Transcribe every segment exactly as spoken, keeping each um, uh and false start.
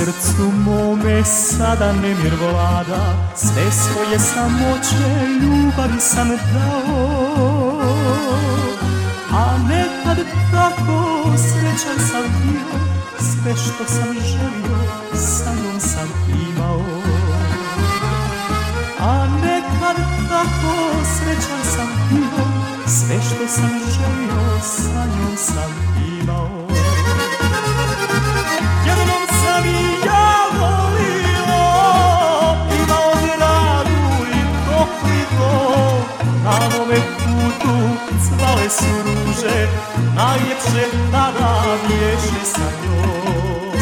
srcu mome sada nemir vlada, sve svoje samoće ljubavi sam dao. A nekad tako srećan sam bio, sve što sam želio sa njom sam imao. A nekad tako srećan sam bio, sve što sam želio sa njom sam imao. Jednom sam i ja volio, imao dragu i topli dom. Na mome putu cvale su ruže, najljepše tada bješe sa njom.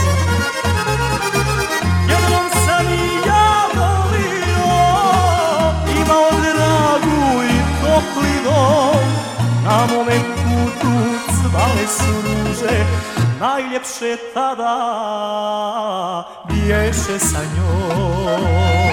Jednom sam i ja volio, imao dragu i topli dom. Na mome putu cvale su ruže, najljepše tada bješe sa njom.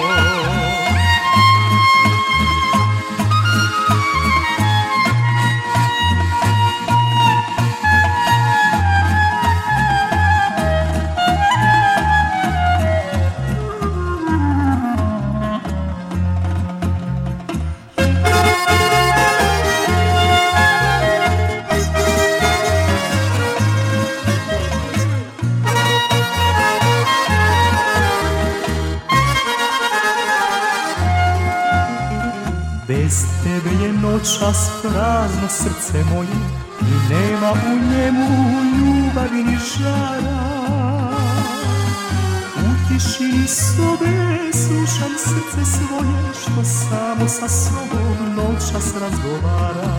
Bez tebe je noćas prazno srce moje i nema u njemu ljubavi ni žara. U tišini sobe slušam srce svoje što samo sa sobom noćas razgovara.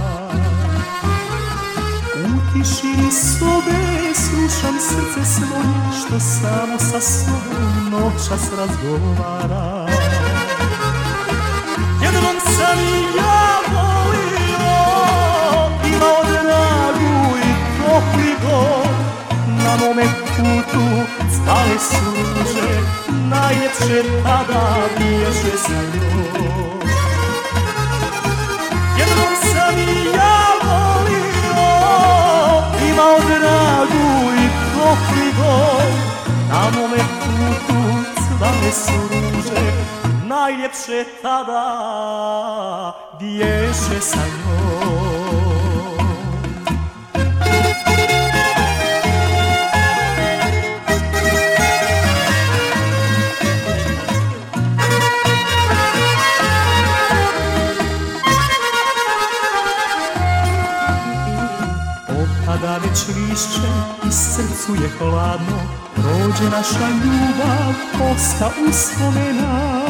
U tišini sobe slušam srce svoje što samo sa sobom noćas razgovara. Jednom sam i ja volio, imao dragu i topli dom. Na mome putu cvale su ruže, najljepše tada bješe sa njom. Jednom sam i ja volio, imao dragu i topli dom. Na mome putu cvale su ruže, najljepše tada bješe sa njom. Opada već lišće i srcu je hladno, prođe naša ljubav, osta uspomena.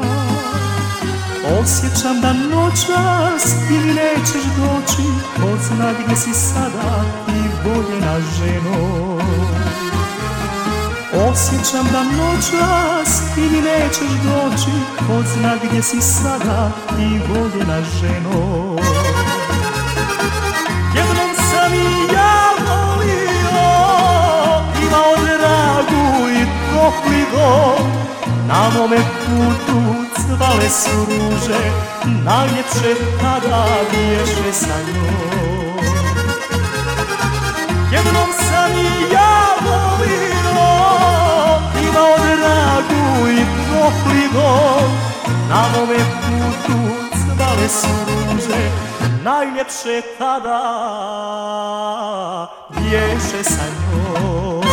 Osjećam da noćas ti mi nećeš doći, ko zna gdje si sada ti voljena ženo. Osjećam da noćas ti mi nećeš doći, ko zna gdje si sada ti voljena ženo. Jednom sam i ja volio, imao dragu i topli dom. Na mome putu cvale su ruže, najljepše tada bješe sa njom. Jednom sam i ja volio, imao dragu i topli dom. Na mome putu cvale su ruže, najljepše tada bješe sa njom.